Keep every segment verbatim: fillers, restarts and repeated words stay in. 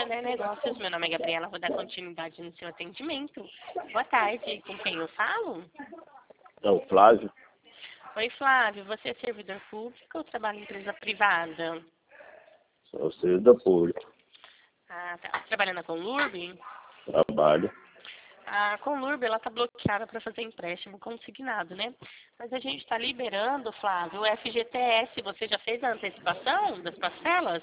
Santander Negócios. Meu nome é Gabriela, vou dar continuidade no seu atendimento. Boa tarde, com quem eu falo? É o Flávio. Oi, Flávio, você é servidor público ou trabalha em empresa privada? Sou servidor público. Ah, tá. Trabalhando na Conlurb? Trabalho. A Conlurb, ela tá bloqueada para fazer empréstimo consignado, né? Mas a gente está liberando, Flávio, o F G T S. Você já fez a antecipação das parcelas?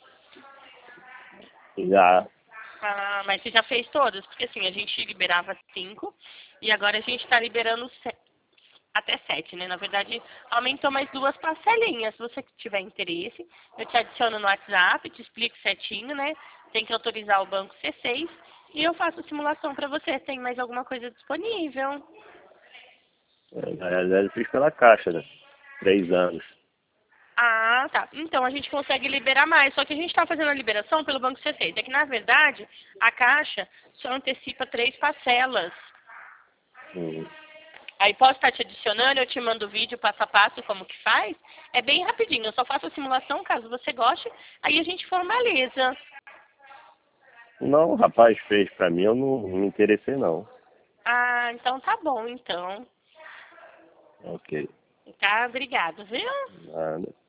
Já. Ah, mas você já fez todas? Porque assim, a gente liberava cinco e agora a gente está liberando se- até sete, né? Na verdade, aumentou mais duas parcelinhas. Se você tiver interesse, eu te adiciono no WhatsApp, te explico certinho, né? Tem que autorizar o banco C seis e eu faço simulação para você. Tem mais alguma coisa disponível? É, Na realidade, eu fiz pela Caixa, né? Três anos. Ah, tá. Então a gente consegue liberar mais. Só que a gente está fazendo a liberação pelo Banco C seis. É que, na verdade, a Caixa só antecipa três parcelas. Hum. Aí posso estar te adicionando, eu te mando o vídeo passo a passo como que faz. É bem rapidinho, eu só faço a simulação caso você goste, aí a gente formaliza. Não, o rapaz fez pra mim, eu não, não me interessei não. Ah, então tá bom, então. Ok. Tá, obrigado, viu? Nada.